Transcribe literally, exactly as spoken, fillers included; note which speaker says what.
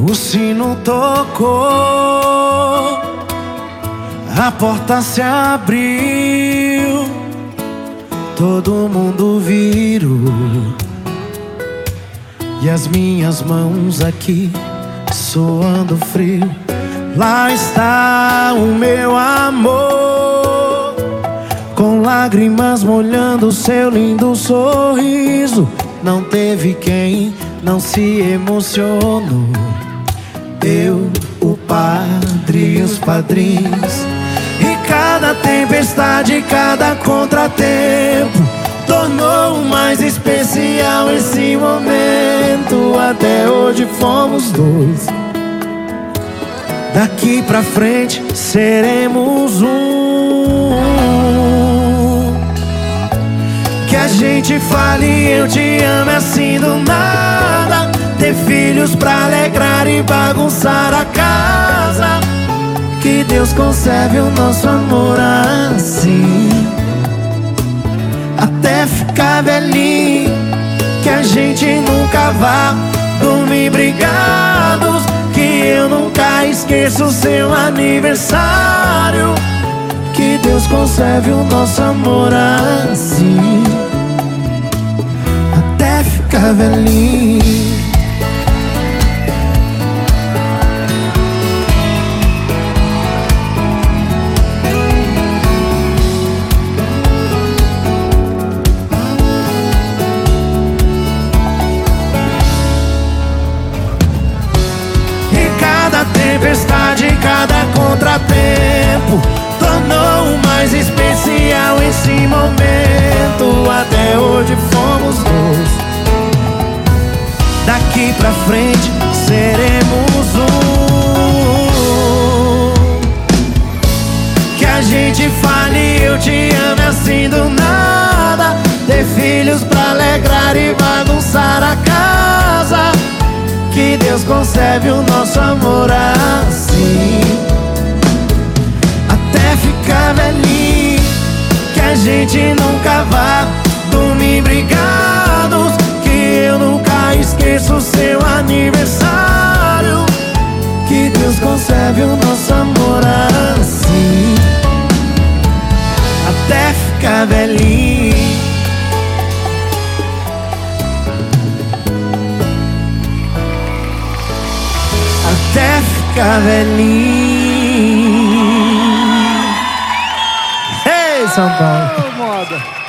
Speaker 1: O sino tocou, a porta se abriu, todo mundo virou, e as minhas mãos aqui soando frio. Lá está o meu amor, com lágrimas molhando seu lindo sorriso. Não teve quem não se emocionou. Eu, o padre e os padrinhos, e cada tempestade, cada contratempo tornou mais especial esse momento. Até hoje fomos dois, daqui pra frente seremos um. Que a gente fale eu te amo assim do nada, ter filhos pra alegrar e bagunçar a casa. Que Deus conserve o nosso amor assim, até ficar velhinho. Que a gente nunca vá dormir brigados, que eu nunca esqueça o seu aniversário. Que Deus conserve o nosso amor assim, até ficar velhinho. Tempestade, cada contratempo tornou mais especial esse momento. Até hoje fomos dois, daqui pra frente seremos um. Que a gente fale eu te amo assim do nada, ter filhos pra alegrar e bagunçar a casa. Que Deus conserve o nosso amor assim, até ficar velhinho. Que a gente nunca vá dormir brigados, que eu nunca esqueça o seu aniversário. Que Deus conserve o nosso amor assim, até ficar velhinho. Até ficar velhinho. Ei, São Paulo!
Speaker 2: Oh, moda.